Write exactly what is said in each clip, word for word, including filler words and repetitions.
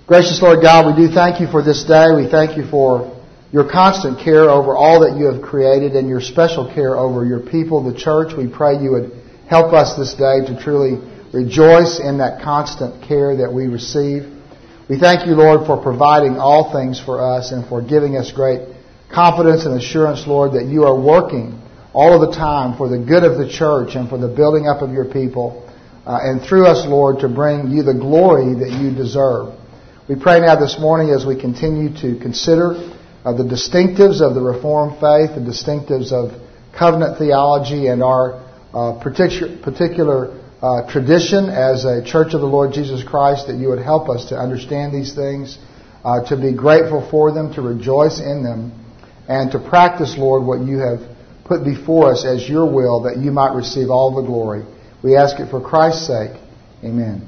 Gracious Lord God, we do thank you for this day. We thank you for your constant care over all that you have created and your special care over your people, the church. We pray you would help us this day to truly rejoice in that constant care that we receive. We thank you, Lord, for providing all things for us and for giving us great confidence and assurance, Lord, that you are working all of the time for the good of the church and for the building up of your people, uh, and through us, Lord, to bring you the glory that you deserve. We pray now this morning as we continue to consider uh, the distinctives of the Reformed faith, the distinctives of covenant theology, and our uh, particular, particular uh, tradition as a Church of the Lord Jesus Christ, that you would help us to understand these things, uh, to be grateful for them, to rejoice in them, and to practice, Lord, what you have put before us as your will, that you might receive all the glory. We ask it for Christ's sake. Amen.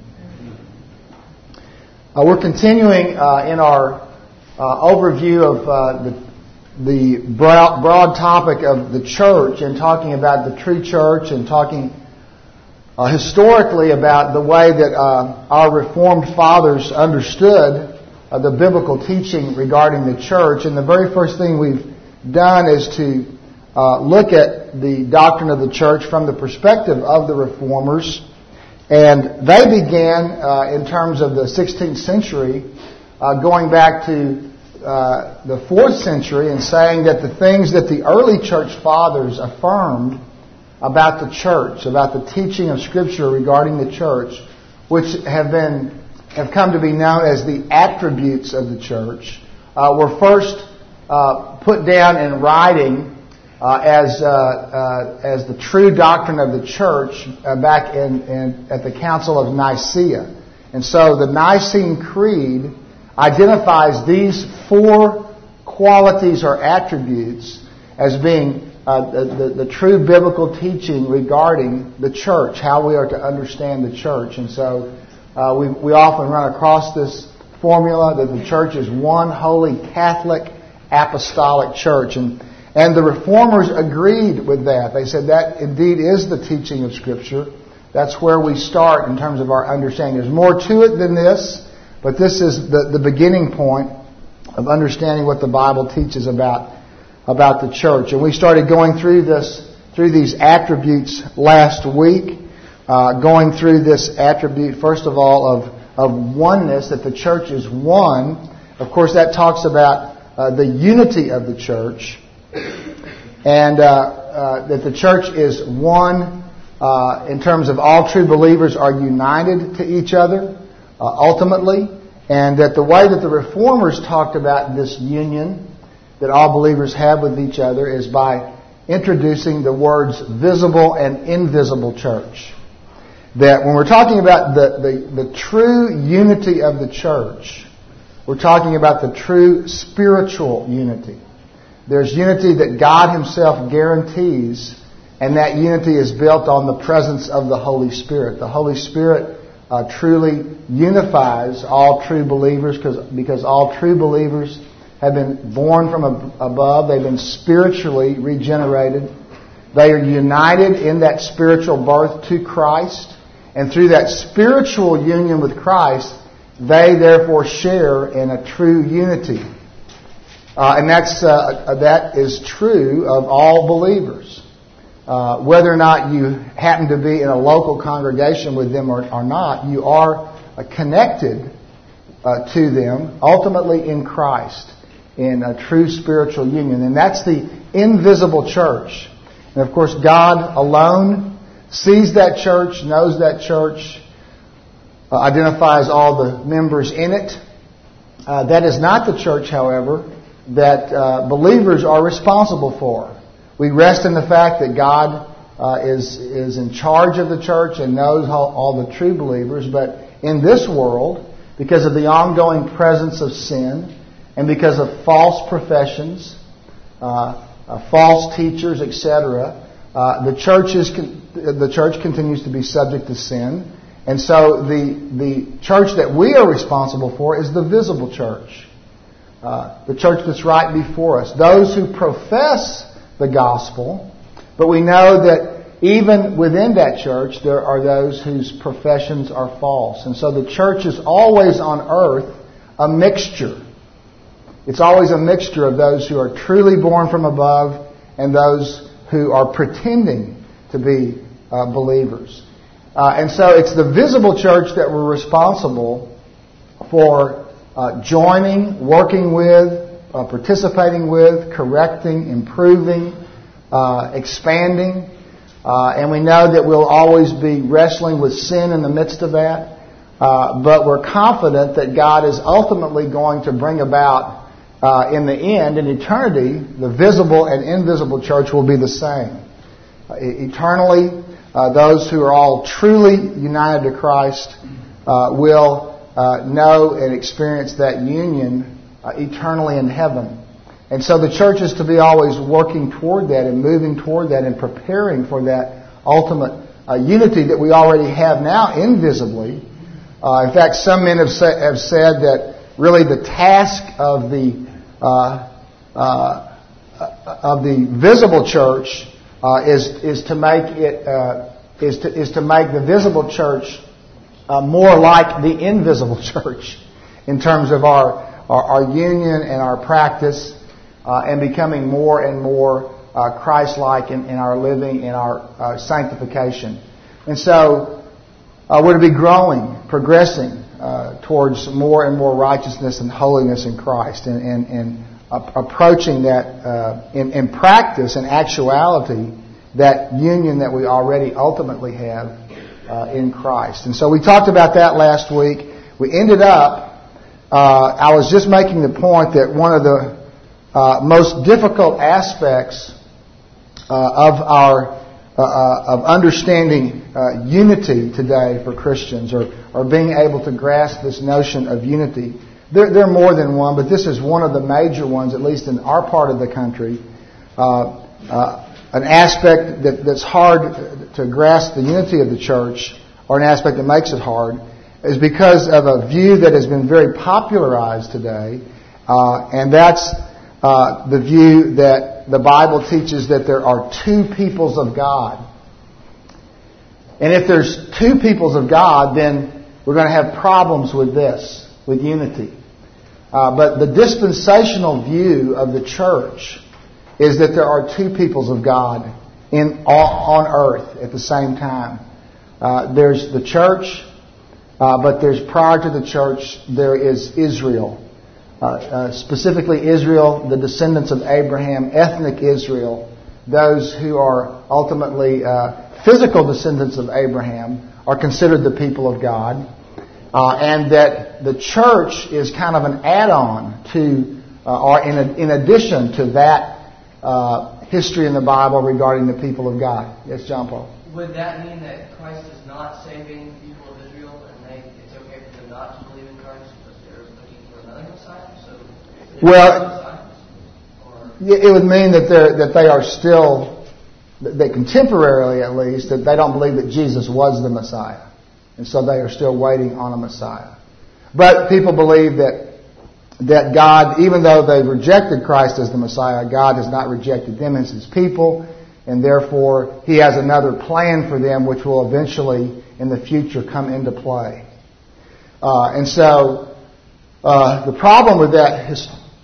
Uh, we're continuing uh, in our uh, overview of uh, the, the broad, broad topic of the church, and talking about the true church, and talking uh, historically about the way that uh, our Reformed fathers understood uh, the biblical teaching regarding the church. And the very first thing we've done is to uh, look at the doctrine of the church from the perspective of the Reformers. And they began, uh, in terms of the sixteenth century, uh, going back to uh, the fourth century, and saying that the things that the early church fathers affirmed about the church, about the teaching of Scripture regarding the church, which have been have come to be known as the attributes of the church, uh, were first uh, put down in writing Uh, as uh, uh, as the true doctrine of the church uh, back in, in at the Council of Nicaea. And so the Nicene Creed identifies these four qualities or attributes as being uh, the, the, the true biblical teaching regarding the church, how we are to understand the church. And so uh, we, we often run across this formula that the church is one holy Catholic apostolic church. And And the Reformers agreed with that. They said that indeed is the teaching of Scripture. That's where we start in terms of our understanding. There's more to it than this, but this is the, the beginning point of understanding what the Bible teaches about, about the church. And we started going through this, through these attributes last week, uh, going through this attribute, first of all, of, of oneness, that the church is one. Of course, that talks about uh, the unity of the church. And uh, uh, that the church is one uh, in terms of all true believers are united to each other uh, ultimately. And that the way that the Reformers talked about this union that all believers have with each other is by introducing the words visible and invisible church. That when we're talking about the, the, the true unity of the church, we're talking about the true spiritual unity. There's unity that God Himself guarantees, and that unity is built on the presence of the Holy Spirit. The Holy Spirit uh, truly unifies all true believers, because because all true believers have been born from above. They've been spiritually regenerated. They are united in that spiritual birth to Christ, and through that spiritual union with Christ, they therefore share in a true unity. Uh, and that's uh, that is true of all believers. Uh, whether or not you happen to be in a local congregation with them or, or not, you are uh, connected uh, to them, ultimately in Christ, in a true spiritual union. And that's the invisible church. And of course, God alone sees that church, knows that church, uh, identifies all the members in it. Uh, that is not the church, however, that uh, believers are responsible for. We rest in the fact that God uh, is is in charge of the church and knows how, all the true believers. But in this world, because of the ongoing presence of sin, and because of false professions, uh, uh, false teachers, et cetera, uh, the church is the church continues to be subject to sin, and so the the church that we are responsible for is the visible church. Uh, the church that's right before us. Those who profess the gospel, but we know that even within that church there are those whose professions are false. And so the church is always on earth a mixture. It's always a mixture of those who are truly born from above and those who are pretending to be uh, believers. Uh, and so it's the visible church that we're responsible for uh, joining, working with, uh, participating with, correcting, improving, uh, expanding. Uh, and we know that we'll always be wrestling with sin in the midst of that. Uh, but we're confident that God is ultimately going to bring about, uh, in the end, in eternity, the visible and invisible church will be the same. Uh, eternally, uh, those who are all truly united to Christ uh, will uh, know and experience that union uh, eternally in heaven. And so the church is to be always working toward that and moving toward that and preparing for that ultimate uh, unity that we already have now invisibly. Uh, in fact, some men have, sa- have said that really the task of the uh, uh, of the visible church uh, is is to make it uh, is to is to make the visible church uh, more like the invisible church in terms of our our, our union and our practice. Uh, and becoming more and more uh, Christ-like in, in our living, in our uh, sanctification. And so uh, we're to be growing, progressing uh, towards more and more righteousness and holiness in Christ, and, and, and uh, approaching that uh, in, in practice and actuality, that union that we already ultimately have uh, in Christ. And so we talked about that last week. We ended up, uh, I was just making the point that one of the Uh, most difficult aspects uh, of our uh, uh, of understanding uh, unity today for Christians, or, or being able to grasp this notion of unity. There, there are more than one, but this is one of the major ones, at least in our part of the country. Uh, uh, an aspect that, that's hard to grasp the unity of the church, or an aspect that makes it hard, is because of a view that has been very popularized today, uh, and that's Uh, the view that the Bible teaches that there are two peoples of God. And if there's two peoples of God, then we're going to have problems with this, with unity. Uh, but the dispensational view of the church is that there are two peoples of God in on earth at the same time. Uh, there's the church, uh, but there's prior to the church, there is Israel. Uh, uh, specifically Israel, the descendants of Abraham, ethnic Israel, those who are ultimately uh, physical descendants of Abraham, are considered the people of God, uh, and that the church is kind of an add-on to, uh, or in, a, in addition to that uh, history in the Bible regarding the people of God. Yes, John Paul. Would that mean that Christ is not saving the people of Israel, and they, it's okay for them not to believe in Christ? Well, it would mean that they that they are still, that contemporarily at least, that they don't believe that Jesus was the Messiah, and so they are still waiting on a Messiah. But people believe that that God, even though they rejected Christ as the Messiah, God has not rejected them as His people, and therefore He has another plan for them, which will eventually, in the future, come into play. Uh, and so uh, the problem with that is.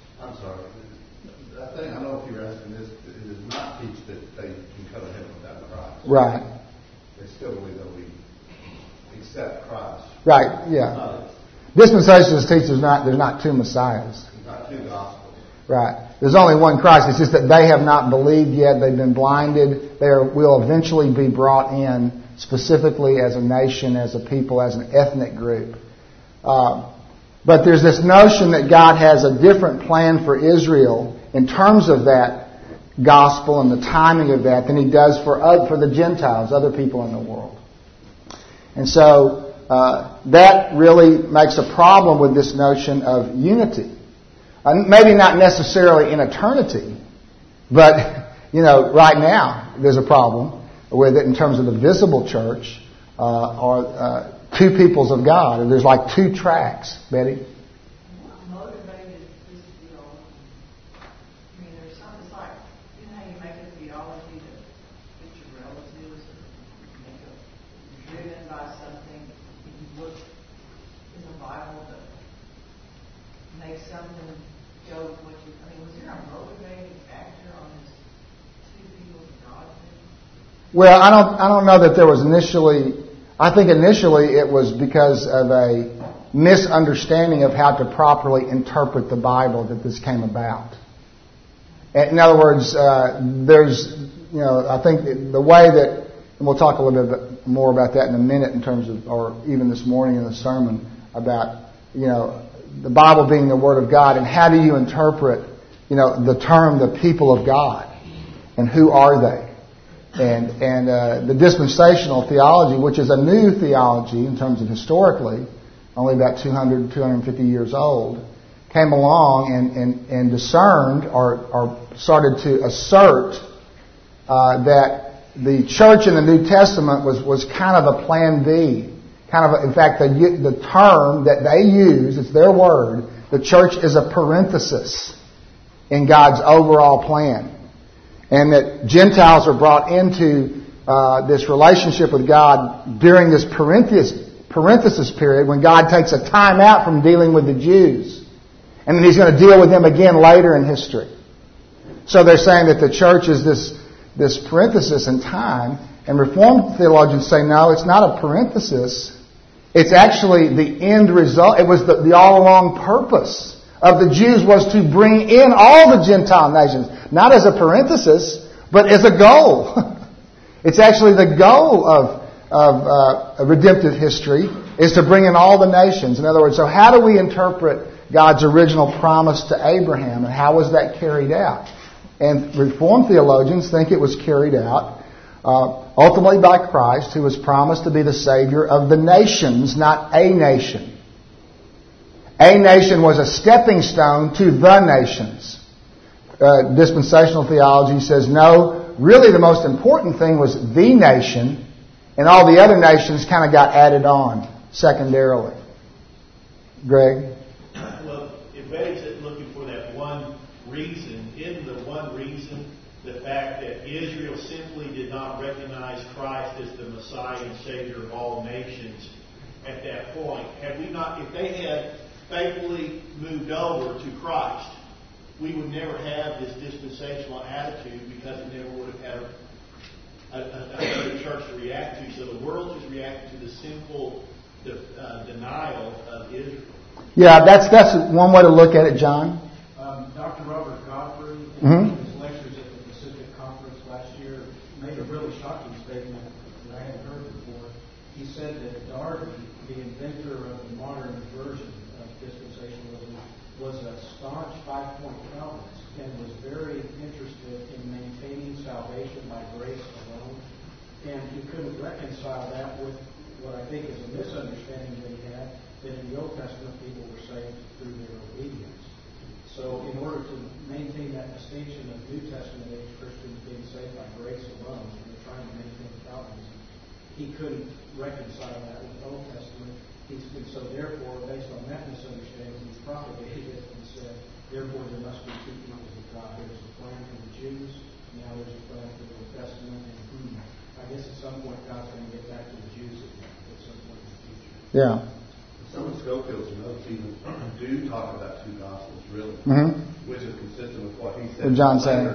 Right. They still believe that we accept Christ. Right, yeah. Dispensationalists teach there's not, there's not two Messiahs. There's not two gospels. Right. There's only one Christ. It's just that they have not believed yet. They've been blinded. They are, will eventually be brought in specifically as a nation, as a people, as an ethnic group. Uh, but there's this notion that God has a different plan for Israel in terms of that gospel and the timing of that than He does for uh, for the Gentiles, other people in the world. And so uh, that really makes a problem with this notion of unity. Uh, maybe not necessarily in eternity, but you know, right now there's a problem with it in terms of the visible church uh, or uh, two peoples of God. There's like two tracks, Betty. something go with what you, I mean, was there a motivating factor on this two people of God thing? Well, I don't, I don't know that there was initially, I think initially it was because of a misunderstanding of how to properly interpret the Bible that this came about. In other words, uh, there's, you know, I think the way that, and we'll talk a little bit more about that in a minute in terms of, or even this morning in the sermon, about, you know, the Bible being the Word of God, and how do you interpret, you know, the term the people of God, and who are they? And and uh, the dispensational theology, which is a new theology in terms of historically, only about two hundred, two hundred fifty years old, came along and, and, and discerned or, or started to assert uh, that the church in the New Testament was, was kind of a plan B. Kind of, a, in fact, the, the term that they use, it's their word, the church is a parenthesis in God's overall plan. And that Gentiles are brought into uh, this relationship with God during this parenthesis, parenthesis period when God takes a time out from dealing with the Jews. And then He's going to deal with them again later in history. So they're saying that the church is this, this parenthesis in time. And Reformed theologians say, no, it's not a parenthesis. It's actually the end result. It was the, the all-along purpose of the Jews was to bring in all the Gentile nations. Not as a parenthesis, but as a goal. It's actually the goal of, of uh, redemptive history is to bring in all the nations. In other words, so how do we interpret God's original promise to Abraham, and how was that carried out? And Reformed theologians think it was carried out uh, ultimately by Christ, who was promised to be the Savior of the nations, not a nation. A nation was a stepping stone to the nations. Uh, dispensational theology says, no, really the most important thing was the nation, and all the other nations kind of got added on secondarily. Greg? Well, it begs it looking for that one reason. In the one reason, the fact that Israel simply did not recognize Christ as the Messiah and Savior of all nations at that point. Had we not, if they had faithfully moved over to Christ, we would never have this dispensational attitude because it never would have had a, a, another church to react to. So the world is reacting to the sinful de, uh, denial of Israel. Yeah, that's that's one way to look at it, John. Um, Doctor Robert Godfrey, in Mm-hmm. his lectures at the Pacific Conference last year, made a really shocking statement that I hadn't heard before. He said that Darby, the inventor of the modern version of dispensationalism, was a staunch five-point Calvinist and was very interested in maintaining salvation by grace alone. And he couldn't reconcile that with what I think is a misunderstanding that he had, that in the Old Testament people were saved through their obedience. So in order to maintain that distinction of New Testament age Christians being saved by grace alone, and they're trying to maintain Calvinism, he couldn't reconcile that with the Old Testament. He's, and so therefore, based on that misunderstanding, he's propagated it and said, therefore there must be two peoples of God. There's a plan for the Jews, now there's a plan for the Old Testament, and hmm, I guess at some point God's going to get back to the Jews again, at some point in the future. Yeah. Some of Schofield's notes even do talk about two gospels, really, Mm-hmm. which is consistent with what he said. What John's saying.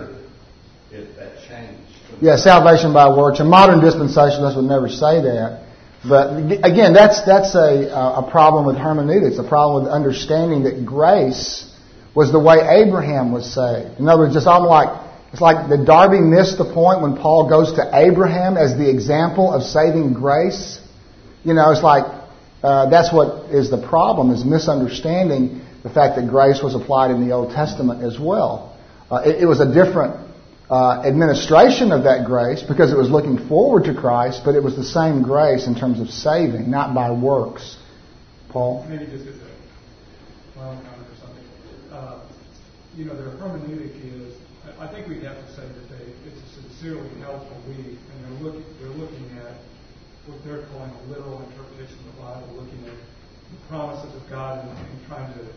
It, that changed. Yeah, salvation by works. A modern dispensationalist would never say that. But again, that's that's a a problem with hermeneutics, a problem with understanding that grace was the way Abraham was saved. In other words, it's almost like it's like the Darby missed the point when Paul goes to Abraham as the example of saving grace. You know, it's like uh, that's what is the problem, is misunderstanding the fact that grace was applied in the Old Testament as well. Uh, it, it was a different Uh, administration of that grace because it was looking forward to Christ, but it was the same grace in terms of saving, not by works. Paul? Maybe just as a wild comment or something. Uh, you know, their hermeneutic is, I think we'd have to say that they, it's a sincerely held belief, and they're looking, they're looking at what they're calling a literal interpretation of the Bible, looking at the promises of God and, and trying to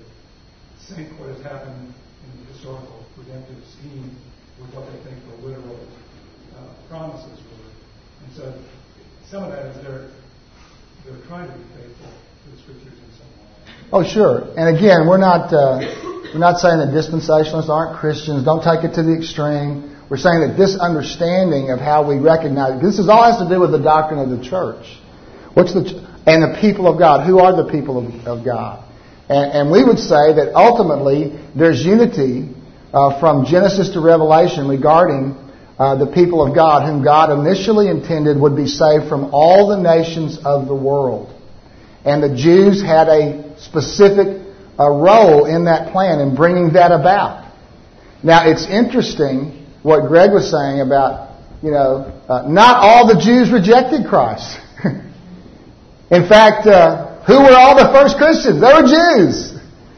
sync what has happened in the historical redemptive scheme with what they think the literal uh, promises were. And so some of that is they're, they're trying to be faithful to the Scriptures in some way. Oh, sure. And again, we're not uh, we're not saying that dispensationalists aren't Christians. Don't take it to the extreme. We're saying that this understanding of how we recognize, this is all has to do with the doctrine of the church. What's the and the people of God? Who are the people of, of God? And, and we would say that ultimately there's unity uh, from Genesis to Revelation regarding uh, the people of God, whom God initially intended would be saved from all the nations of the world. And the Jews had a specific uh, role in that plan in bringing that about. Now it's interesting what Greg was saying about, you know, uh, not all the Jews rejected Christ. In fact, uh, who were all the first Christians? They were Jews.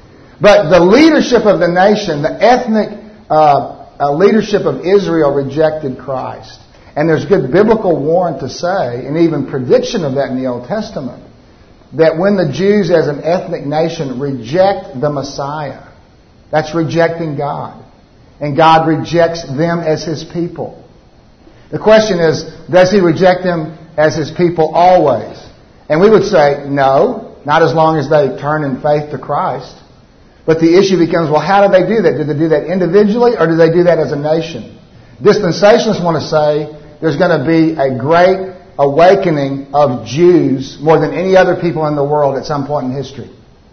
But the leadership of the nation, the ethnic uh, uh, leadership of Israel rejected Christ. And there's good biblical warrant to say, and even prediction of that in the Old Testament, that when the Jews as an ethnic nation reject the Messiah, that's rejecting God. And God rejects them as His people. The question is, does He reject them as His people always? And we would say, no, not as long as they turn in faith to Christ. But the issue becomes, well, how do they do that? Do they do that individually or do they do that as a nation? Dispensationalists want to say there's going to be a great awakening of Jews more than any other people in the world at some point in history.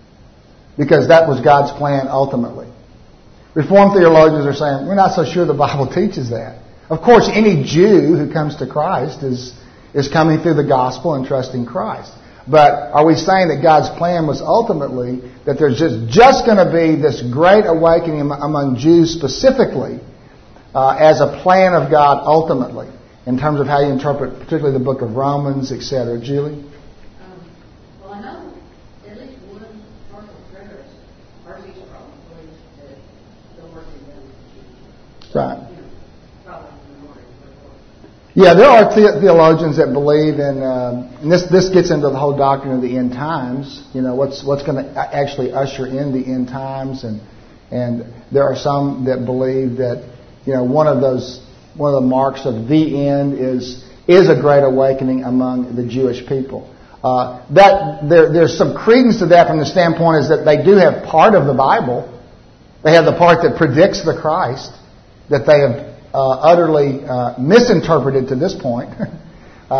Because that was God's plan ultimately. Reformed theologians are saying, we're not so sure the Bible teaches that. Of course, any Jew who comes to Christ is is coming through the gospel and trusting Christ. But are we saying that God's plan was ultimately that there's just, just going to be this great awakening among Jews specifically uh, as a plan of God ultimately in terms of how you interpret particularly the book of Romans, et cetera? Julie? Um, well, I know at least one partial preterist, R C Sproul, believes that the Lord is done with Jews. Right. You know, probably the minority. Yeah, there are the- theologians that believe in, um, and this this gets into the whole doctrine of the end times. You know, what's what's going to actually usher in the end times, and and there are some that believe that, you know, one of those one of the marks of the end is is a great awakening among the Jewish people. Uh, that there there's some credence to that from the standpoint is that they do have part of the Bible. They have the part that predicts the Christ that they have Uh, utterly uh, misinterpreted to this point. uh,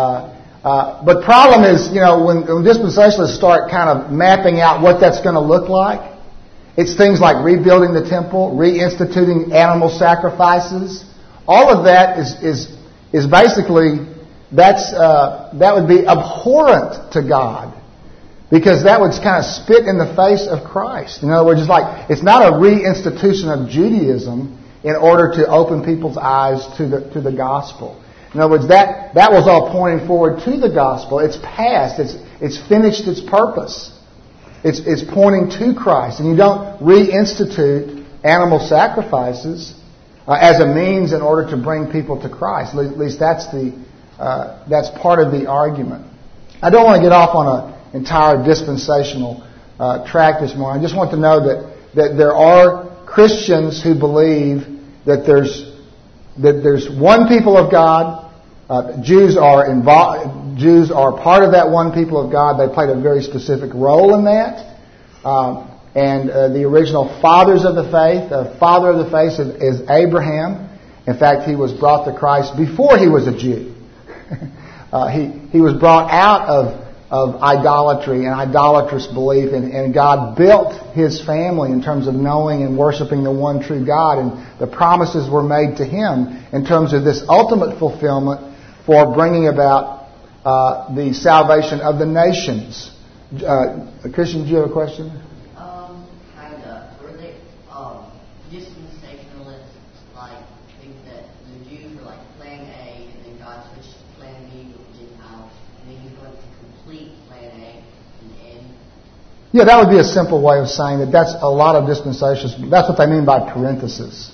uh, but problem is, you know, when, when dispensationalists start kind of mapping out what that's going to look like, it's things like rebuilding the temple, reinstituting animal sacrifices. All of that is is is basically that's uh, that would be abhorrent to God, because that would kind of spit in the face of Christ. In other words, it's like it's not a reinstitution of Judaism in order to open people's eyes to the to the gospel. In other words, that, that was all pointing forward to the gospel. It's past. It's it's finished its purpose. It's it's pointing to Christ. And you don't reinstitute animal sacrifices uh, as a means in order to bring people to Christ. At least that's the uh, that's part of the argument. I don't want to get off on an entire dispensational uh, track this morning. I just want to know that that there are Christians who believe that there's that there's one people of God. Uh, Jews are involved. Jews are part of that one people of God. They played a very specific role in that. Um, and uh, the original fathers of the faith, the father of the faith is, is Abraham. In fact, he was brought to Christ before he was a Jew. uh, he he was brought out of of idolatry and idolatrous belief, and, and God built His family in terms of knowing and worshiping the one true God, and the promises were made to him in terms of this ultimate fulfillment for bringing about uh, the salvation of the nations. Uh, Christian, do you have a question? Um, kind of. Were they um, dispensationalists like think that the Jews were like plan A, and then God switched to plan B with the Gentiles, and then He's going to complete plan A in the end? Yeah, that would be a simple way of saying that. That's a lot of dispensations. That's what they mean by parenthesis.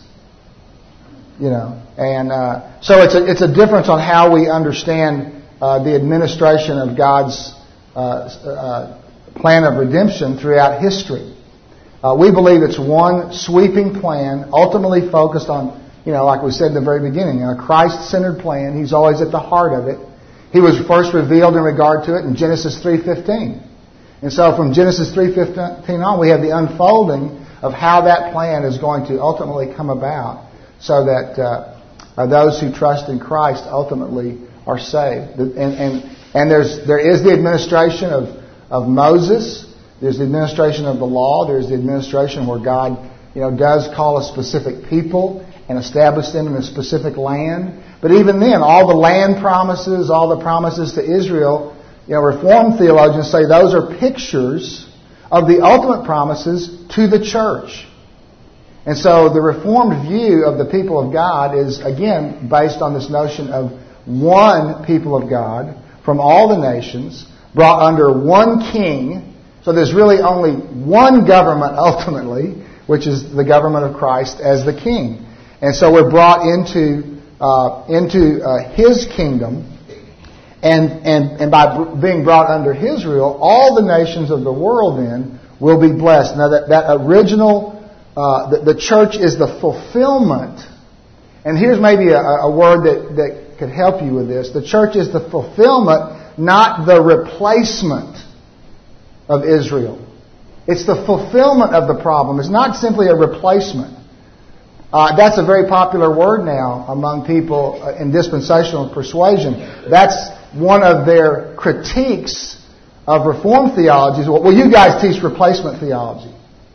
You know, and uh, so it's a it's a difference on how we understand uh, the administration of God's uh, uh, plan of redemption throughout history. Uh, we believe it's one sweeping plan, ultimately focused on, you know, like we said in the very beginning, a Christ-centered plan. He's always at the heart of it. He was first revealed in regard to it in Genesis three fifteen. And so from Genesis three fifteen on, we have the unfolding of how that plan is going to ultimately come about so that uh, uh, those who trust in Christ ultimately are saved. And, and, and there's, there is the administration of, of Moses. There's the administration of the law. There's the administration where God, you know, does call a specific people and establish them in a specific land. But even then, all the land promises, all the promises to Israel, you know, Reformed theologians say those are pictures of the ultimate promises to the church. And so the Reformed view of the people of God is, again, based on this notion of one people of God from all the nations, brought under one king. So there's really only one government ultimately, which is the government of Christ as the king. And so we're brought into uh, into uh, His kingdom. And, and, and by being brought under His rule, all the nations of the world then will be blessed. Now that, that original, uh, the, the church is the fulfillment. And here's maybe a, a word that, that could help you with this. The church is the fulfillment, not the replacement of Israel. It's the fulfillment of the problem. It's not simply a replacement. Uh, that's a very popular word now among people in dispensational persuasion. That's one of their critiques of Reformed theology. Is, well, you guys teach replacement theology.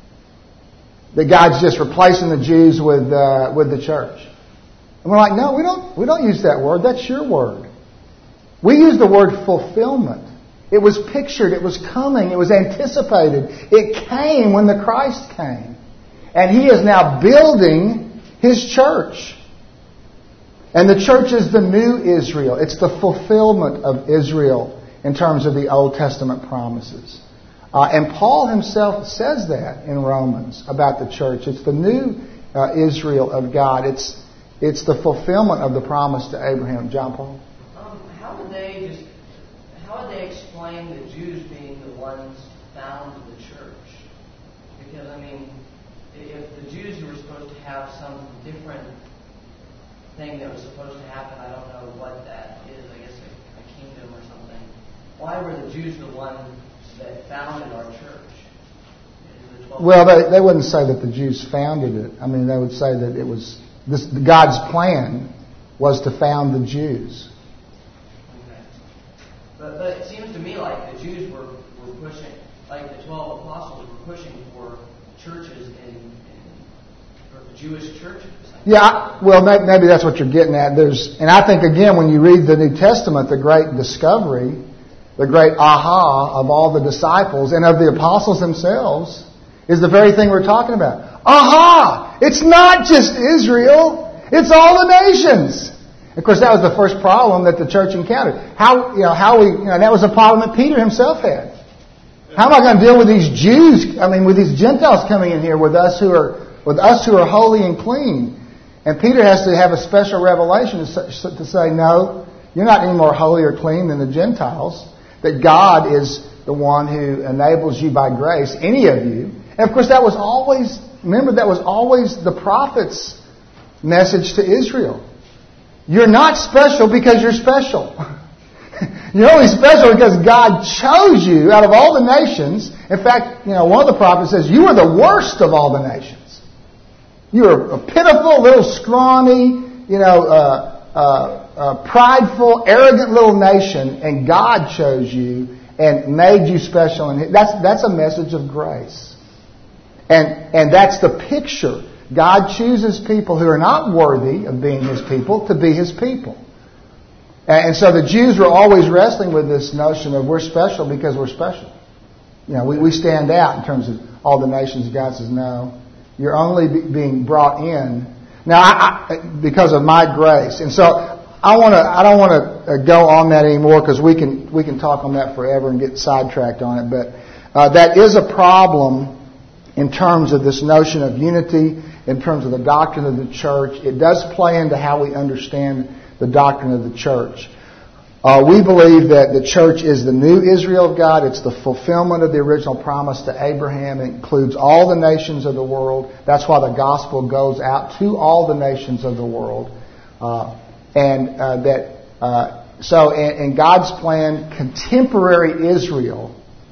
That God's just replacing the Jews with uh, with the church. And we're like, no, we don't. We don't use that word. That's your word. We use the word fulfillment. It was pictured. It was coming. It was anticipated. It came when the Christ came. And He is now building His church. And the church is the new Israel. It's the fulfillment of Israel in terms of the Old Testament promises. Uh, and Paul himself says that in Romans about the church. It's the new uh, Israel of God. It's it's the fulfillment of the promise to Abraham. John Paul? Um, how would they just how would they explain the Jews being the ones found in the church? Because I mean, if the Jews who were supposed to have some different thing that was supposed to happen, I don't know what that is, I guess a, a kingdom or something. Why were the Jews the ones that founded our church? Well, they, they wouldn't say that the Jews founded it. I mean, they would say that it was this, God's plan was to found the Jews. Okay. But, but it seems to me like the Jews were, were pushing, like the twelve apostles were pushing for churches in, in for the Jewish churches. Yeah, well, maybe that's what you're getting at. There's, and I think again, when you read the New Testament, the great discovery, the great aha of all the disciples and of the apostles themselves is the very thing we're talking about. Aha! It's not just Israel; it's all the nations. Of course, that was the first problem that the church encountered. How you know how we you know that was a problem that Peter himself had. How am I going to deal with these Jews? I mean, with these Gentiles coming in here with us who are with us who are holy and clean. And Peter has to have a special revelation to say, no, you're not any more holy or clean than the Gentiles. That God is the one who enables you by grace, any of you. And of course that was always, remember that was always the prophet's message to Israel. You're not special because you're special. You're only special because God chose you out of all the nations. In fact, you know, one of the prophets says, you are the worst of all the nations. You're a pitiful, little scrawny, you know, uh, uh, uh, prideful, arrogant little nation, and God chose you and made you special. And that's that's a message of grace, and and that's the picture. God chooses people who are not worthy of being His people to be His people, and, and so the Jews were always wrestling with this notion of we're special because we're special. You know, we we stand out in terms of all the nations. God says no. You're only be, being brought in now I, I, because of my grace, and so I want to. I don't want to go on that anymore because we can we can talk on that forever and get sidetracked on it. But uh, that is a problem in terms of this notion of unity, in terms of the doctrine of the church. It does play into how we understand the doctrine of the church. Uh, we believe that the church is the new Israel of God. It's the fulfillment of the original promise to Abraham. It includes all the nations of the world. That's why the gospel goes out to all the nations of the world. Uh, and uh, that uh, so in, in God's plan, contemporary Israel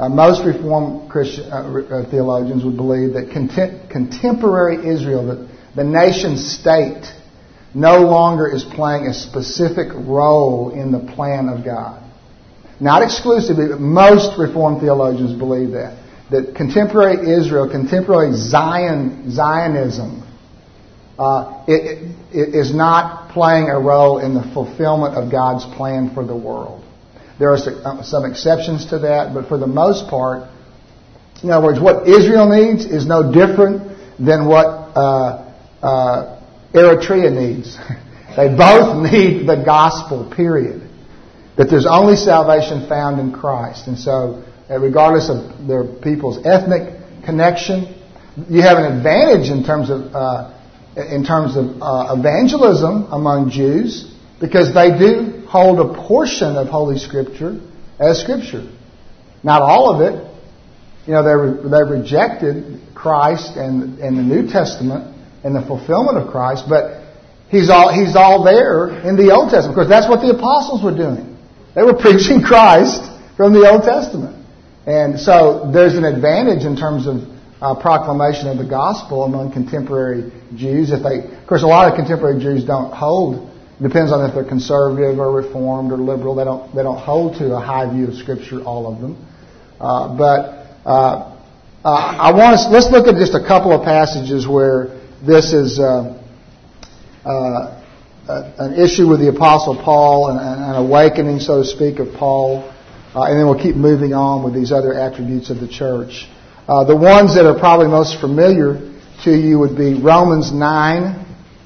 Uh, most Reformed Christian uh, theologians would believe that contem- contemporary Israel, that the nation state, no longer is playing a specific role in the plan of God. Not exclusively, but most Reformed theologians believe that. That contemporary Israel, contemporary Zion, Zionism, uh, it, it is not playing a role in the fulfillment of God's plan for the world. There are some exceptions to that, but for the most part, in other words, what Israel needs is no different than what uh, uh, Eritrea needs. They both need the gospel, period. That there's only salvation found in Christ. And so, regardless of their people's ethnic connection, you have an advantage in terms of uh, in terms of uh, evangelism among Jews, because they do hold a portion of Holy Scripture as Scripture. Not all of it. You know, they re- they rejected Christ and and the New Testament and the fulfillment of Christ, but He's all He's all there in the Old Testament. Of course, that's what the apostles were doing. They were preaching Christ from the Old Testament. And so there's an advantage in terms of uh, proclamation of the gospel among contemporary Jews. If they, of course, a lot of contemporary Jews don't hold. It depends on if they're conservative or reformed or liberal. They don't they don't hold to a high view of Scripture. All of them. Uh, but uh, uh, I want us. Let's look at just a couple of passages where this is uh, uh, an issue with the Apostle Paul and an awakening, so to speak, of Paul. Uh, and then we'll keep moving on with these other attributes of the church. Uh, the ones that are probably most familiar to you would be Romans nine.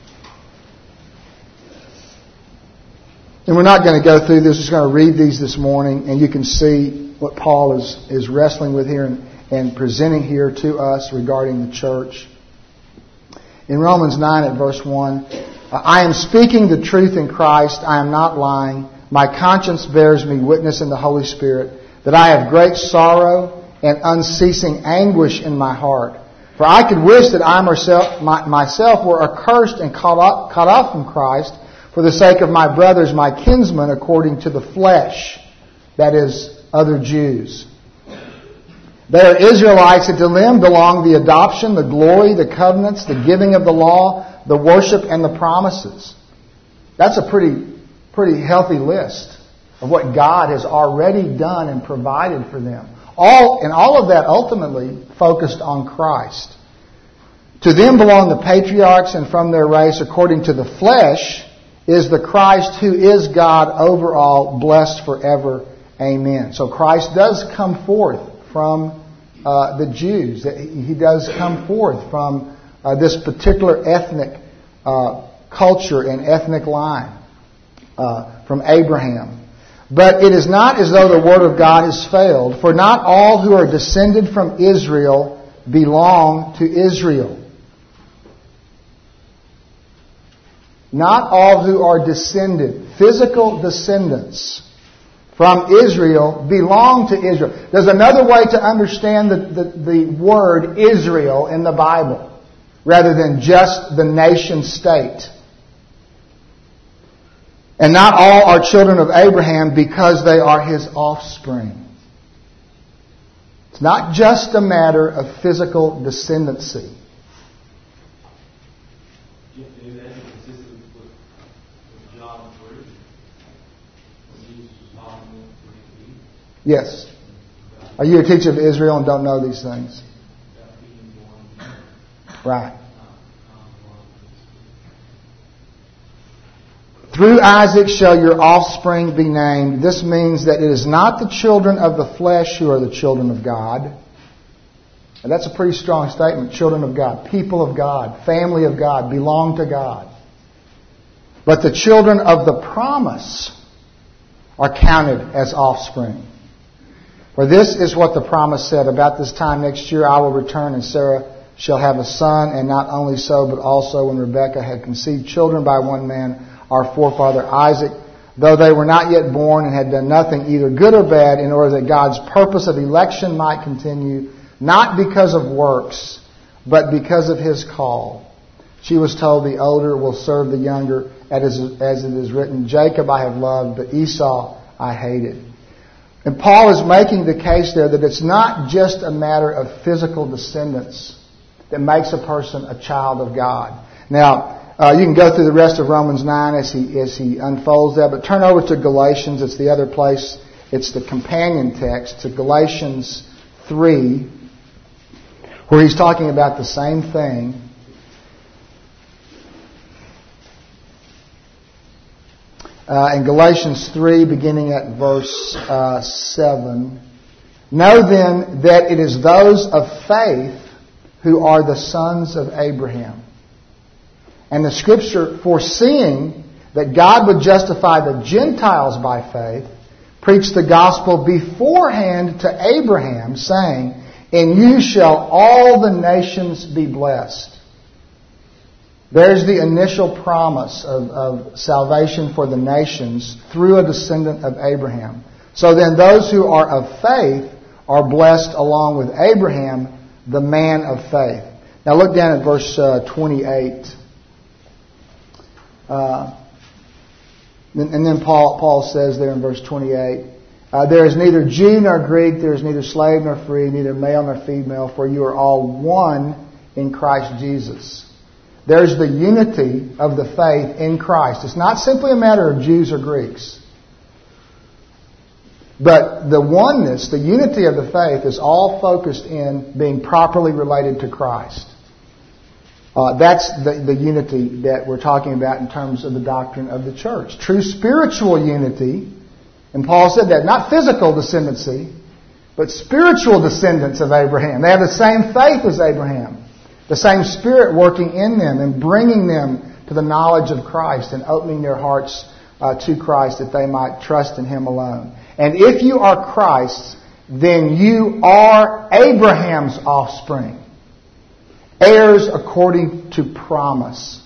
And we're not going to go through this. We're just going to read these this morning, and you can see what Paul is, is wrestling with here and, and presenting here to us regarding the church. In Romans nine at verse one, I am speaking the truth in Christ. I am not lying. My conscience bears me witness in the Holy Spirit that I have great sorrow and unceasing anguish in my heart. For I could wish that I myself, my, myself were accursed and cut off, cut off from Christ for the sake of my brothers, my kinsmen, according to the flesh, that is, other Jews. They are Israelites, and to them belong the adoption, the glory, the covenants, the giving of the law, the worship, and the promises. That's a pretty, pretty healthy list of what God has already done and provided for them. All, and all of that ultimately focused on Christ. To them belong the patriarchs, and from their race, according to the flesh, is the Christ who is God over all, blessed forever. Amen. So Christ does come forth from uh, the Jews. He does come forth from uh, this particular ethnic uh, culture and ethnic line uh, from Abraham. But it is not as though the word of God has failed, for not all who are descended from Israel belong to Israel. Not all who are descended, physical descendants from Israel, belong to Israel. There's another way to understand the, the, the word Israel in the Bible, rather than just the nation state. And not all are children of Abraham because they are his offspring. It's not just a matter of physical descendancy. Yes. Are you a teacher of Israel and don't know these things? Right. Through Isaac shall your offspring be named. This means that it is not the children of the flesh who are the children of God. And that's a pretty strong statement. Children of God, people of God, family of God, belong to God. But the children of the promise are counted as offspring. For this is what the promise said, about this time next year I will return and Sarah shall have a son, and not only so, but also when Rebekah had conceived children by one man, our forefather Isaac, though they were not yet born and had done nothing either good or bad, in order that God's purpose of election might continue, not because of works, but because of his call. She was told, the older will serve the younger, as it is written, Jacob I have loved, but Esau I hated. And Paul is making the case there that it's not just a matter of physical descendants that makes a person a child of God. Now, uh, you can go through the rest of Romans nine as he, as he unfolds that, but turn over to Galatians. It's the other place. It's the companion text to Galatians three, where he's talking about the same thing. Uh, in Galatians three, beginning at verse uh, seven, know then that it is those of faith who are the sons of Abraham. And the Scripture, foreseeing that God would justify the Gentiles by faith, preached the gospel beforehand to Abraham, saying, in you shall all the nations be blessed. There's the initial promise of, of salvation for the nations through a descendant of Abraham. So then those who are of faith are blessed along with Abraham, the man of faith. Now look down at verse uh, twenty-eight. Uh, and then Paul, Paul says there in verse twenty-eight, uh, there is neither Jew nor Greek, there is neither slave nor free, neither male nor female, for you are all one in Christ Jesus. There's the unity of the faith in Christ. It's not simply a matter of Jews or Greeks. But the oneness, the unity of the faith is all focused in being properly related to Christ. Uh, that's the, the unity that we're talking about in terms of the doctrine of the church. True spiritual unity, and Paul said that, not physical descendancy, but spiritual descendants of Abraham. They have the same faith as Abraham. The same Spirit working in them and bringing them to the knowledge of Christ and opening their hearts uh, to Christ that they might trust in Him alone. And if you are Christ's, then you are Abraham's offspring, heirs according to promise.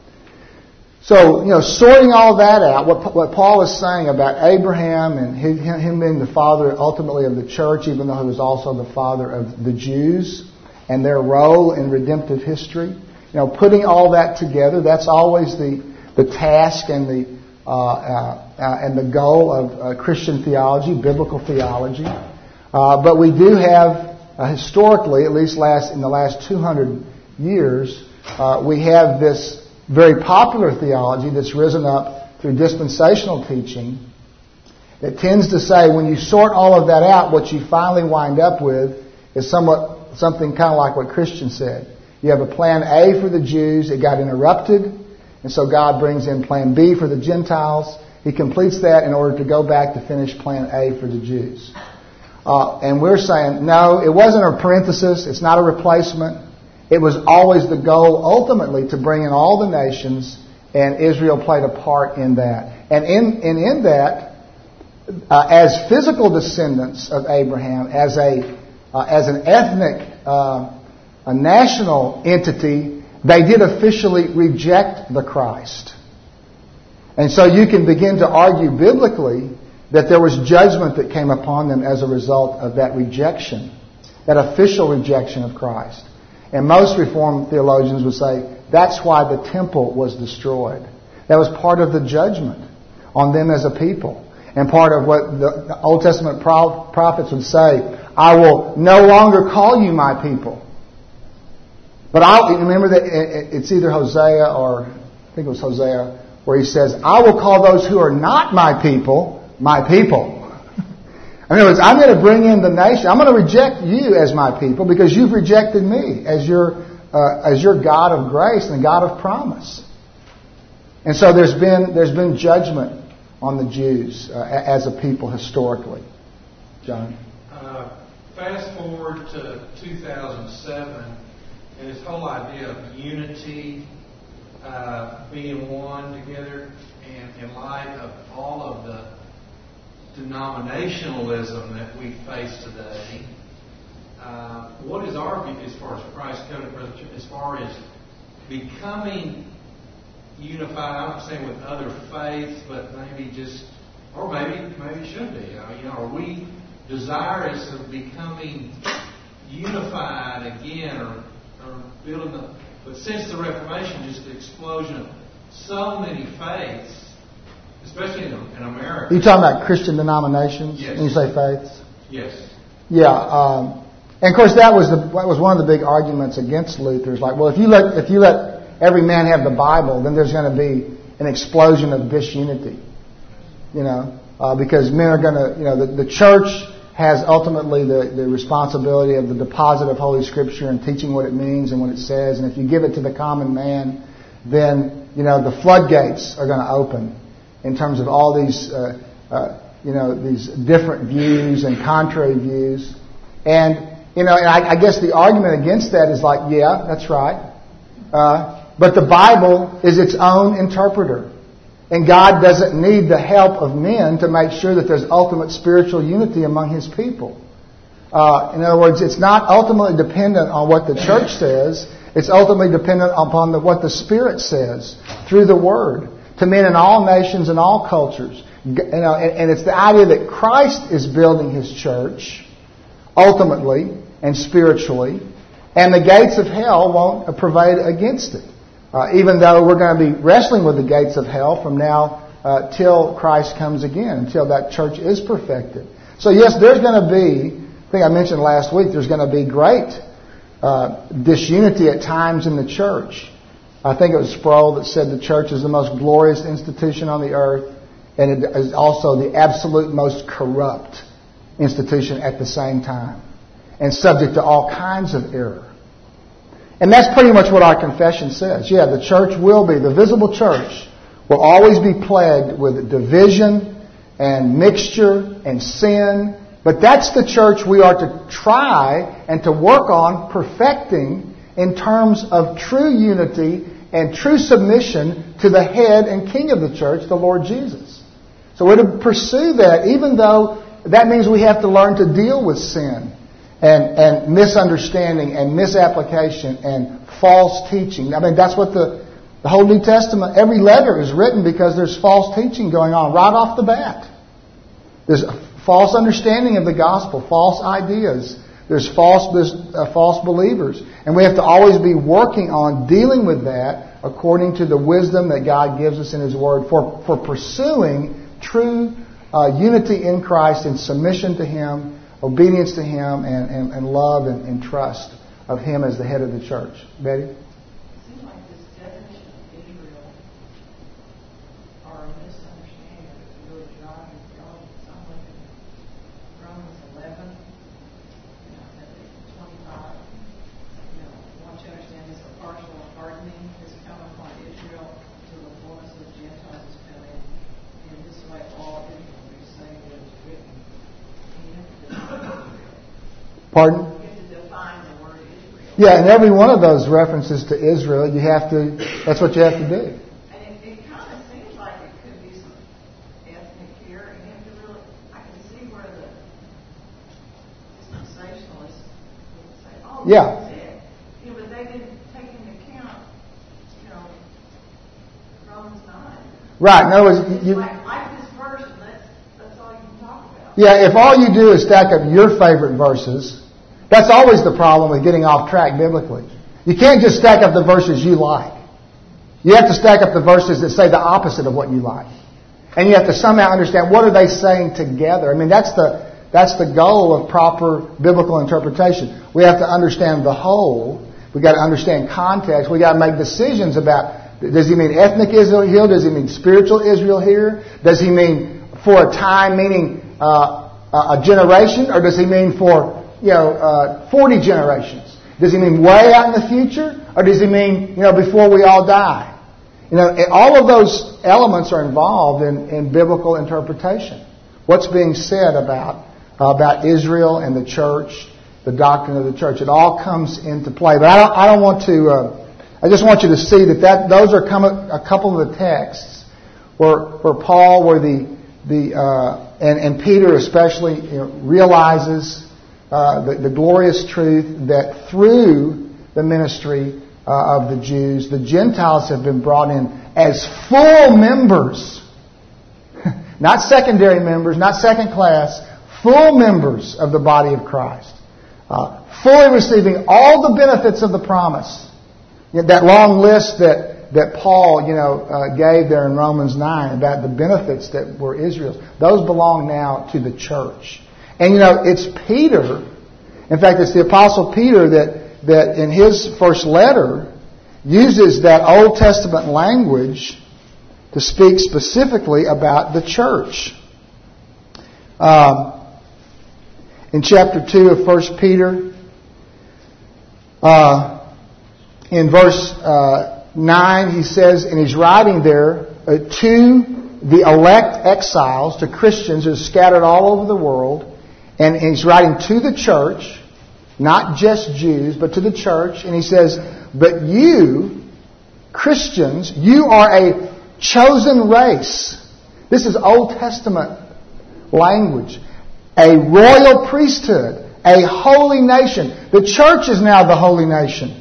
So, you know, sorting all that out, what, what Paul is saying about Abraham and his, him being the father ultimately of the church, even though he was also the father of the Jews, and their role in redemptive history. You know, putting all that together, that's always the, the task and the uh, uh, uh, and the goal of uh, Christian theology, biblical theology. Uh, but we do have, uh, historically, at least last in the last two hundred years, uh, we have this very popular theology that's risen up through dispensational teaching that tends to say when you sort all of that out, what you finally wind up with is somewhat something kind of like what Christian said. You have a plan A for the Jews. It got interrupted. And so God brings in plan B for the Gentiles. He completes that in order to go back to finish plan A for the Jews. Uh, and we're saying, no, it wasn't a parenthesis. It's not a replacement. It was always the goal ultimately to bring in all the nations, and Israel played a part in that. And in, and in that, uh, as physical descendants of Abraham, as a Uh, as an ethnic, uh, a national entity, they did officially reject the Christ. And so you can begin to argue biblically that there was judgment that came upon them as a result of that rejection, that official rejection of Christ. And most Reformed theologians would say that's why the temple was destroyed. That was part of the judgment on them as a people. And part of what the Old Testament prophets would say, I will no longer call you my people. But I'll remember that it's either Hosea or I think it was Hosea where he says, I will call those who are not my people, my people. In other words, I'm going to bring in the nation. I'm going to reject you as my people because you've rejected me as your uh, as your God of grace and God of promise. And so there's been there's been judgment on the Jews uh, as a people historically. John? Uh, fast forward to two thousand seven, and this whole idea of unity, uh, being one together, and in light of all of the denominationalism that we face today, uh, what is our view as far as Christ Covenant Presbyterian, as far as becoming unified? I'm not saying with other faiths, but maybe just, or maybe maybe should be. Uh, you know, are we desirous of becoming unified again, or, or building the? But since the Reformation, just the explosion of so many faiths, especially in, in America. You talking about Christian denominations? Yes. When you say faiths? Yes. Yeah. Um, and of course, that was the that was one of the big arguments against Luther. It's like, well, if you let if you let every man have the Bible, then there's going to be an explosion of disunity. You know, uh, because men are going to, you know, the, the church has ultimately the, the responsibility of the deposit of Holy Scripture and teaching what it means and what it says. And if you give it to the common man, then, you know, the floodgates are going to open in terms of all these, uh, uh, you know, these different views and contrary views. And, you know, and I, I guess the argument against that is like, yeah, that's right. Uh, but the Bible is its own interpreter. And God doesn't need the help of men to make sure that there's ultimate spiritual unity among His people. Uh, in other words, it's not ultimately dependent on what the church says. It's ultimately dependent upon the, what the Spirit says through the Word to men in all nations and all cultures. You know, and, and it's the idea that Christ is building His church ultimately and spiritually, and the gates of hell won't prevail against it. Uh, even though we're going to be wrestling with the gates of hell from now uh, till Christ comes again, until that church is perfected. So yes, there's going to be, I think I mentioned last week, there's going to be great uh, disunity at times in the church. I think it was Sproul that said the church is the most glorious institution on the earth, and it is also the absolute most corrupt institution at the same time, and subject to all kinds of error. And that's pretty much what our confession says. Yeah, the church will be, the visible church will always be plagued with division and mixture and sin. But that's the church we are to try and to work on perfecting in terms of true unity and true submission to the head and king of the church, the Lord Jesus. So we're to pursue that, even though that means we have to learn to deal with sin. And, and misunderstanding and misapplication and false teaching. I mean, that's what the, the whole New Testament, every letter is written because there's false teaching going on right off the bat. There's a false understanding of the gospel, false ideas. There's false, there's, uh, false believers. And we have to always be working on dealing with that according to the wisdom that God gives us in His Word for, for pursuing true uh, unity in Christ and submission to Him, obedience to Him, and, and, and love and, and trust of Him as the head of the church. Betty? It seems like this definition of Israel, or a misunderstanding of it, really driving God. Sounds like in Romans eleven, you know, at twenty-five, you know, once you understand this, a partial hardening has come upon Israel till the fullness of the Gentiles has come in. And this way all Israel will be saved as it's written. Pardon? You have to define the word Israel. Yeah, and every one of those references to Israel, you have to, that's what you have to do. And it, it kind of seems like it could be some ethnic here, and you have to really, I can see where the dispensationalists would say, oh, Yeah. that's it. You know, but they didn't take into account, you know, Romans nine. Right. In other words, you, like, like this verse, and that's, that's all you can talk about. yeah, if all you do is stack up your favorite verses, that's always the problem with getting off track biblically. You can't just stack up the verses you like. You have to stack up the verses that say the opposite of what you like. And you have to somehow understand, what are they saying together? I mean, that's the, that's the goal of proper biblical interpretation. We have to understand the whole. We've got to understand context. We've got to make decisions about, does he mean ethnic Israel here? Does he mean spiritual Israel here? Does he mean for a time, meaning uh, a generation? Or does he mean for, you know, uh, forty generations? Does he mean way out in the future? Or does he mean, you know, before we all die? You know, all of those elements are involved in, in biblical interpretation. What's being said about uh, about Israel and the church, the doctrine of the church, it all comes into play. But I don't, I don't want to. Uh, I just want you to see that, that those are come, a couple of the texts where where Paul, where the the uh, and and Peter especially, you know, realizes uh, the, the glorious truth that through the ministry Uh, of the Jews, the Gentiles have been brought in as full members, not secondary members, not second class, full members of the body of Christ, uh, fully receiving all the benefits of the promise. You know, that long list that that, that Paul, you know, uh, gave there in Romans nine about the benefits that were Israel's, those belong now to the church. And, you know, it's Peter, in fact, it's the Apostle Peter that, that in his first letter uses that Old Testament language to speak specifically about the church. Um, in chapter two of First Peter, uh, in verse uh, nine, he says, and he's writing there uh, to the elect exiles, to Christians who are scattered all over the world, and he's writing to the church, not just Jews, but to the church, and he says, but you, Christians, you are a chosen race. This is Old Testament language. A royal priesthood, a holy nation. The church is now the holy nation.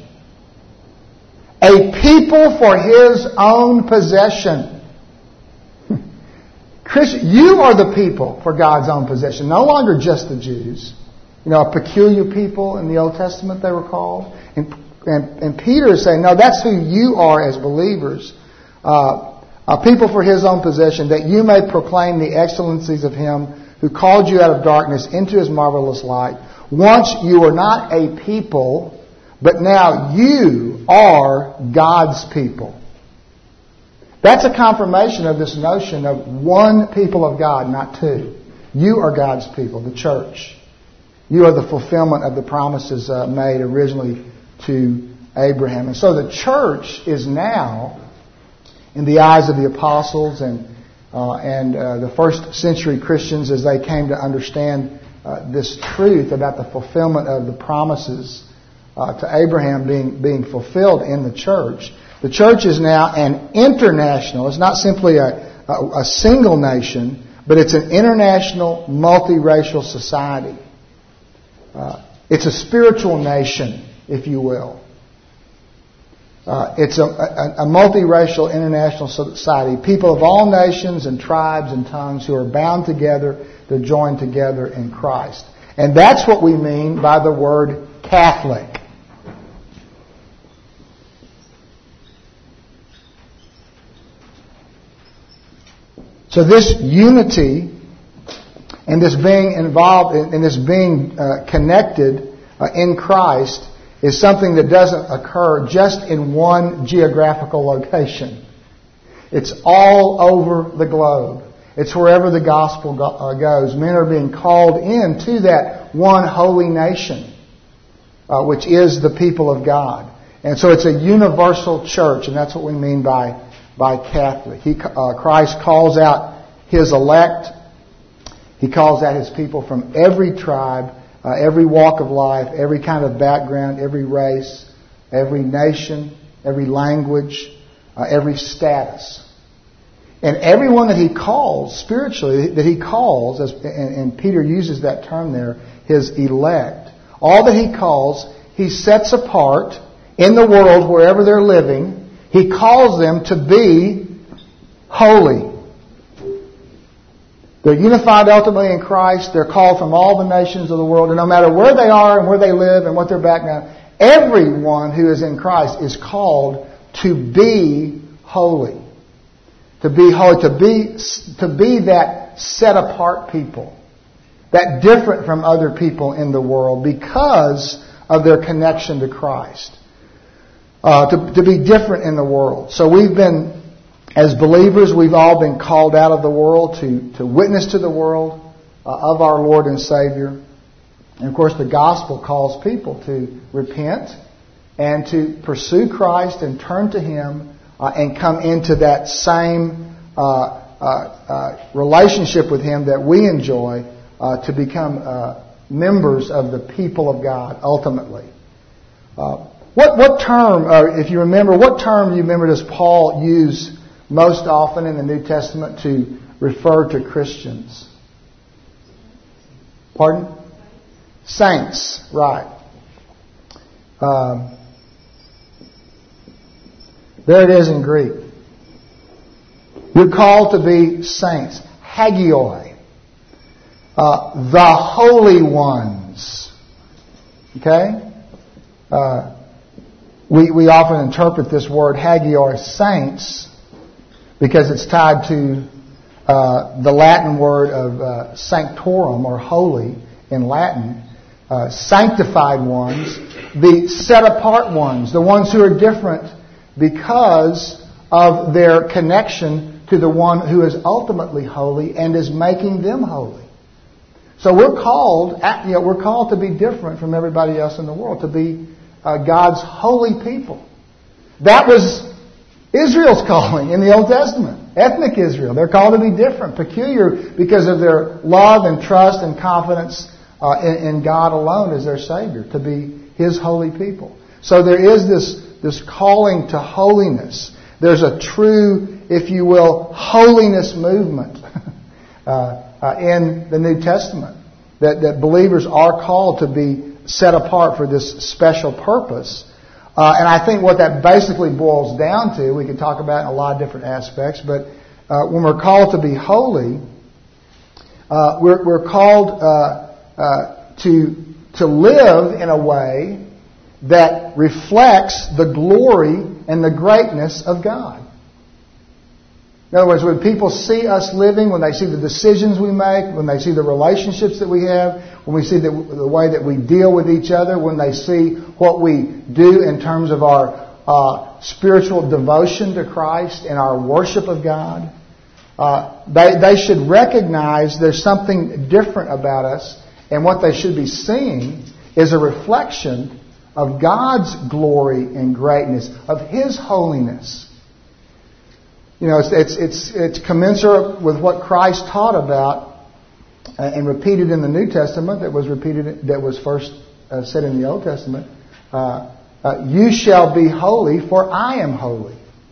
A people for His own possession. Christian, you are the people for God's own possession. No longer just the Jews. You know, a peculiar people in the Old Testament they were called. And, and, and Peter is saying, no, that's who you are as believers. Uh, a people for His own possession, that you may proclaim the excellencies of Him who called you out of darkness into His marvelous light. Once you were not a people, but now you are God's people. That's a confirmation of this notion of one people of God, not two. You are God's people, the church. You are the fulfillment of the promises uh, made originally to Abraham. And so the church is now, in the eyes of the apostles and uh, and uh, the first century Christians, as they came to understand uh, this truth about the fulfillment of the promises Uh, to Abraham being being fulfilled in the church. The church is now an international. It's not simply a, a, a single nation, but it's an international, multiracial society. Uh, it's a spiritual nation, if you will. Uh, it's a, a, a multiracial, international society. People of all nations and tribes and tongues who are bound together, they're joined together in Christ. And that's what we mean by the word Catholic. So this unity and this being involved and this being uh, connected uh, in Christ is something that doesn't occur just in one geographical location. It's all over the globe. It's wherever the gospel go, uh, goes. Men are being called into that one holy nation, uh, which is the people of God. And so it's a universal church, and that's what we mean by by Catholic. He, uh, Christ calls out His elect. He calls out His people from every tribe, uh, every walk of life, every kind of background, every race, every nation, every language, uh, every status. And everyone that He calls spiritually, that He calls, as, and, and Peter uses that term there, His elect. All that He calls, He sets apart in the world wherever they're living. He calls them to be holy. They're unified ultimately in Christ. They're called from all the nations of the world. And no matter where they are and where they live and what their background, everyone who is in Christ is called to be holy. To be holy. To be, to be that set apart people. That different from other people in the world because of their connection to Christ. Uh, to, to be different in the world. So we've been, as believers, we've all been called out of the world to, to witness to the world uh, of our Lord and Savior. And of course the gospel calls people to repent and to pursue Christ and turn to Him uh, and come into that same uh, uh, uh, relationship with Him that we enjoy uh, to become uh, members of the people of God ultimately. Uh, What, what term, uh, if you remember, what term you remember does Paul use most often in the New Testament to refer to Christians? Pardon? Saints, right. Um, there it is in Greek. You're called to be saints. Hagioi. Uh, the holy ones. Okay? Uh, we, we often interpret this word hagios as saints because it's tied to uh, the Latin word of uh, sanctorum, or holy in Latin. Uh, sanctified ones, the set-apart ones, the ones who are different because of their connection to the one who is ultimately holy and is making them holy. So we're called, you know, we're called to be different from everybody else in the world, to be uh, God's holy people. That was Israel's calling in the Old Testament. Ethnic Israel. They're called to be different, peculiar, because of their love and trust and confidence uh, in, in God alone as their Savior, to be His holy people. So there is this, this calling to holiness. There's a true, if you will, holiness movement uh, uh, in the New Testament. That, that believers are called to be set apart for this special purpose. Uh, and I think what that basically boils down to, we could talk about in a lot of different aspects, but uh, when we're called to be holy, uh, we're, we're called uh, uh, to, to live in a way that reflects the glory and the greatness of God. In other words, when people see us living, when they see the decisions we make, when they see the relationships that we have, when we see the, the way that we deal with each other, when they see what we do in terms of our uh, spiritual devotion to Christ and our worship of God, uh, they, they should recognize there's something different about us, and what they should be seeing is a reflection of God's glory and greatness, of His holiness. You know, it's, it's, it's, it's commensurate with what Christ taught about uh, and repeated in the New Testament, that was repeated, that was first uh, said in the Old Testament. Uh, uh, you shall be holy, for I am holy.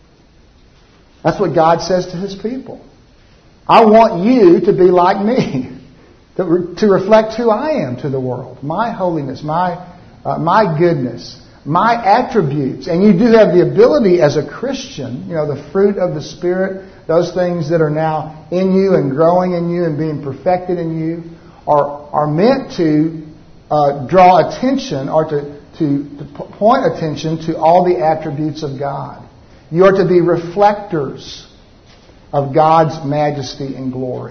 That's what God says to His people. I want you to be like me, to, re- to reflect who I am to the world. My holiness, my, uh, my goodness, my attributes. And you do have the ability as a Christian, you know, the fruit of the Spirit, those things that are now in you and growing in you and being perfected in you, are, are meant to uh, draw attention or to, to, to point attention to all the attributes of God. You are to be reflectors of God's majesty and glory.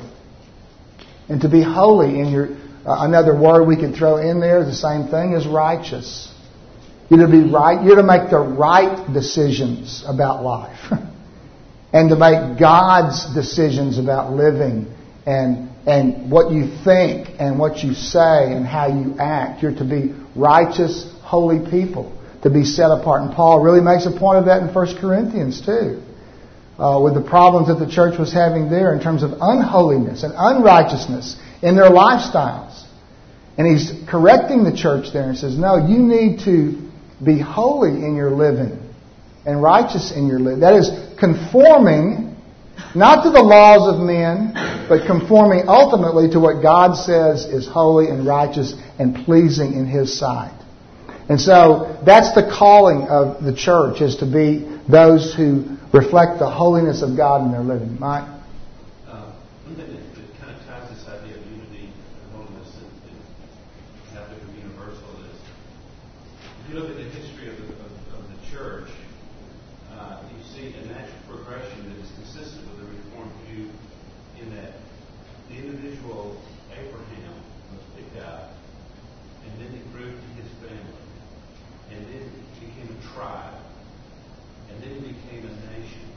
And to be holy in your, uh, another word we could throw in there, the same thing, is righteous. You're to be right. You're to make the right decisions about life. And to make God's decisions about living and, and what you think and what you say and how you act. You're to be righteous, holy people, to be set apart. And Paul really makes a point of that in First Corinthians too, uh, with the problems that the church was having there in terms of unholiness and unrighteousness in their lifestyles. And he's correcting the church there and says, no, you need to be holy in your living and righteous in your living. That is conforming not to the laws of men, but conforming ultimately to what God says is holy and righteous and pleasing in His sight. And so that's the calling of the church, is to be those who reflect the holiness of God in their living. Mike? Uh, one thing that, that kind of ties this idea of unity and holiness and, and how to be universal is, if you look at the history of the, of, of the church, uh, you see a natural progression that is consistent with the Reformed view, in that the individual Abraham was picked out, and then it grew to his family, and then it became a tribe, and then it became a nation,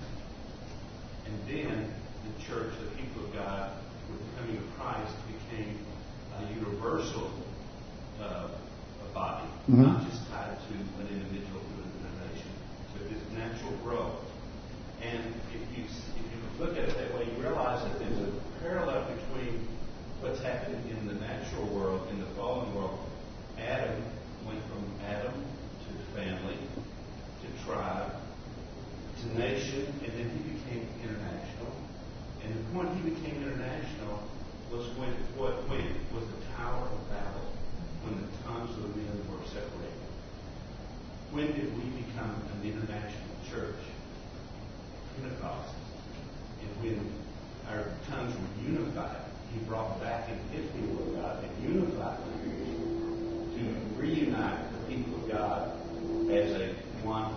and then the church, the people of God, with the coming of Christ, became a universal uh, body, mm-hmm. not just tied to an individual within a nation. So it's natural growth. And if you, if you look at it that way, you realize that there's a parallel between what's happening in the natural world, in the fallen world. Adam went from Adam to family, to tribe, to nation, and then he became international. And the point he became international was when, what, when was the Tower of Babel, when the tongues of the men were separated. When did we become an international church? Pentecost. And when our tongues were unified, He brought back in His people of God and unified them to reunite the people of God as a one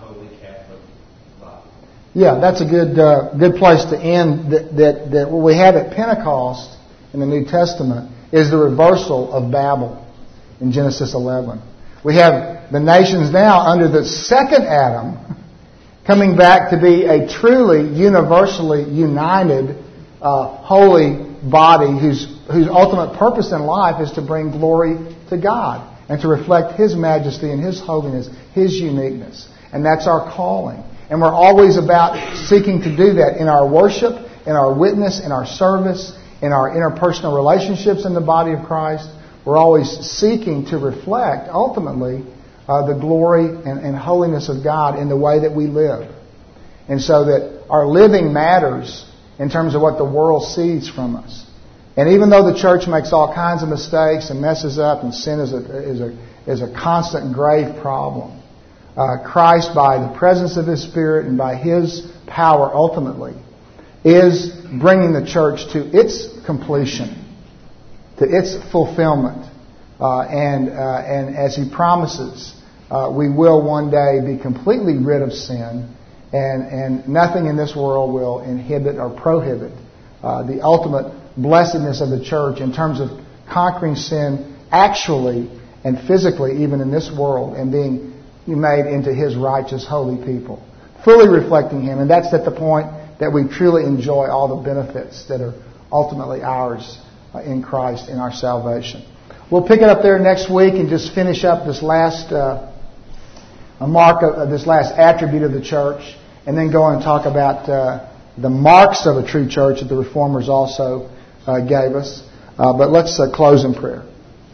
Yeah, that's a good uh, good place to end. That, that, that what we have at Pentecost in the New Testament is the reversal of Babel in Genesis eleven. We have the nations now under the second Adam coming back to be a truly universally united uh, holy body whose whose ultimate purpose in life is to bring glory to God and to reflect His majesty and His holiness, His uniqueness. And that's our calling. And we're always about seeking to do that in our worship, in our witness, in our service, in our interpersonal relationships in the body of Christ. We're always seeking to reflect, ultimately, uh, the glory and, and holiness of God in the way that we live. And so that our living matters in terms of what the world sees from us. And even though the church makes all kinds of mistakes and messes up, and sin is a, is a, is a constant grave problem, uh, Christ, by the presence of His Spirit and by His power ultimately, is bringing the church to its completion, to its fulfillment. Uh, and, uh, and as He promises, uh, we will one day be completely rid of sin, and, and nothing in this world will inhibit or prohibit uh, the ultimate blessedness of the church in terms of conquering sin actually and physically even in this world and being made into His righteous holy people, fully reflecting Him. And that's at the point that we truly enjoy all the benefits that are ultimately ours in Christ in our salvation. We'll pick it up there next week and just finish up this last uh, a mark of uh, this last attribute of the church, and then go on and talk about uh, the marks of a true church that the Reformers also Uh, gave us. Uh, but let's uh, close in prayer.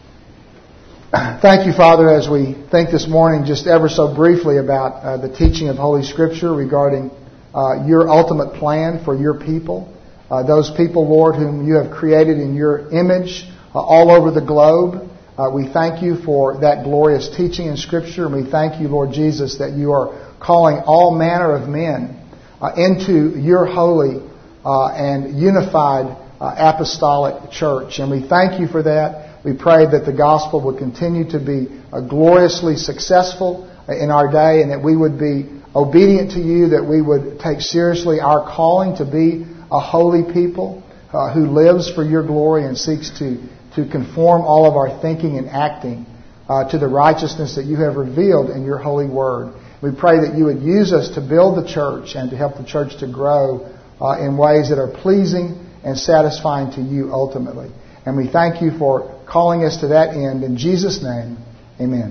Thank you, Father, as we think this morning just ever so briefly about uh, the teaching of Holy Scripture regarding uh, your ultimate plan for your people. Uh, those people, Lord, whom you have created in your image uh, all over the globe. Uh, we thank you for that glorious teaching in Scripture, and we thank you, Lord Jesus, that you are calling all manner of men uh, into your holy uh, and unified Uh, apostolic church. And we thank you for that. We pray that the gospel would continue to be uh, gloriously successful uh, in our day, and that we would be obedient to you, that we would take seriously our calling to be a holy people uh, who lives for your glory and seeks to, to conform all of our thinking and acting uh, to the righteousness that you have revealed in your holy word. We pray that you would use us to build the church and to help the church to grow uh, in ways that are pleasing and satisfying to you ultimately. And we thank you for calling us to that end. In Jesus' name, amen.